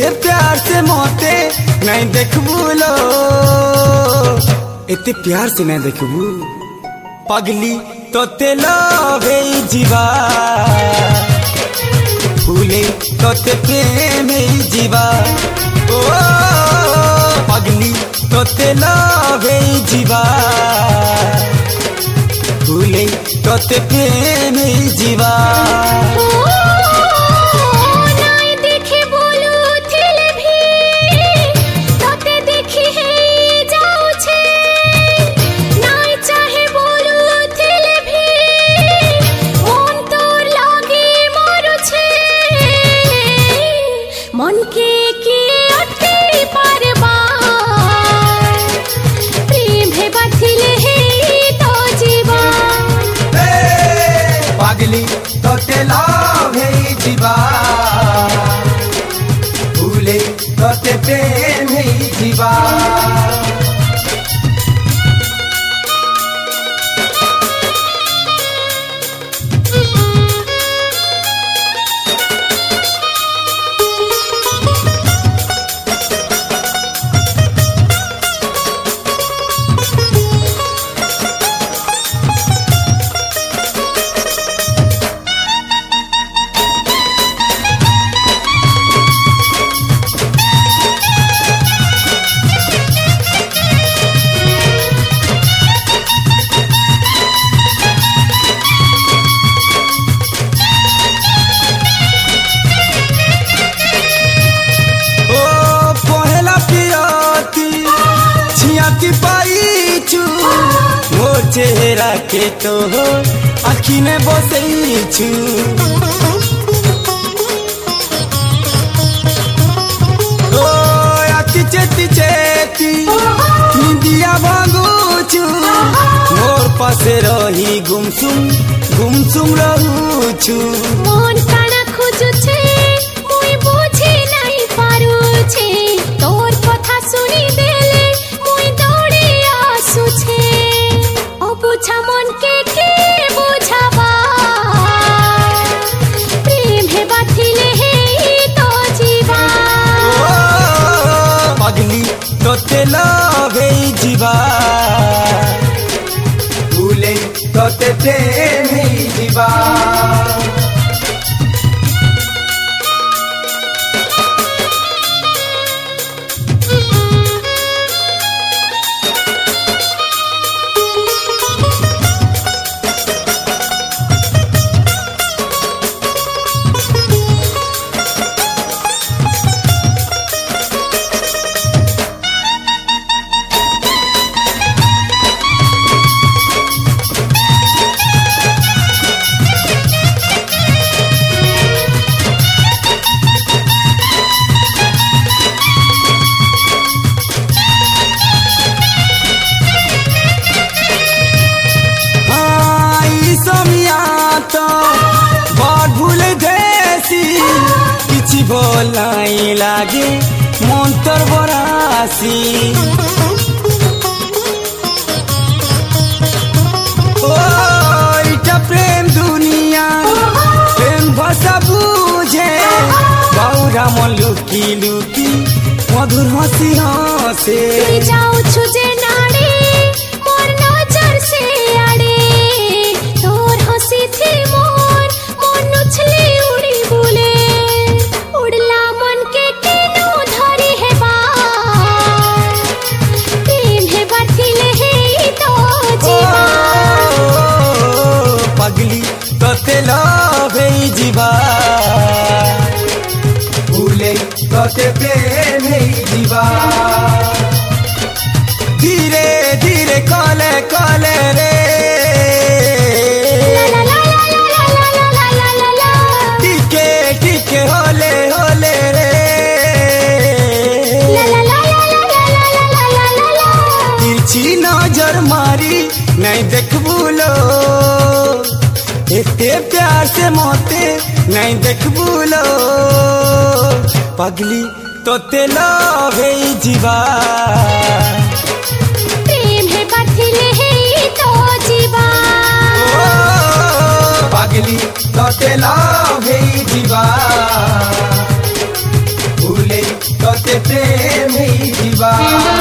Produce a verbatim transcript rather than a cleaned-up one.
एते प्यार से मोते नहीं देखबू लो, एते प्यार से नहीं देखबू पगली तो ते लवे जीवा, फूले तो ते प्रेम जीवा, ओ पगली तो ते लवे जीवा, फूले तो ते प्रेम जीवा। मन के की अति परवार प्रेम है बथिले है तो जीवा, पगली तो ते लाभ है जीवा, भूले तो ते प्रेम है जीवा। मोर चेहरा के तो आखी ने बसई छु, ओ आखी चेती चेती निंदिया भागू छु, मोर पासे रही गुमसुम गुमसुम रहू छु। मन काना खोजु छे मुई बुझी नहीं पारू छे, तोर कथा सुनी देले मुई दौड़ी आसु छे, ओ बुझा मन के के बुझावा प्रेम है बाथिले है तो जीवा, ओ पगली तो ते लवे जीवा, भूले तो ते प्रेम है जीवा। किछि बोलाई लागे मंतर बरासी, ओ इटा प्रेम दुनिया प्रेम भाषा बुझे, बाउरा मन लुकी लुकी मधुर हसी हसे, जाऊ छुजे नाड़ी मोर नजर से आड़े, तोर हसी थी मोर मन उछले उड़ी बुले, उड़ला मन के केनो धरी है बार प्रेम है बाथिले है तो जीवा, पगली तो ते लवे जीवा, भूले तो ते प्रेम है जीवा। धीरे धीरे कले कले रे, टीके टीके होले होले रे, तिरछी नजर मारी नहीं देखबू लो, एते प्यार से मोते नहीं देखबू लो, पगली तो ते लवे जीवा, प्रेम है बाथिले है तो जीवा, पगली तो ते लवे जीवा, भूले Thank you.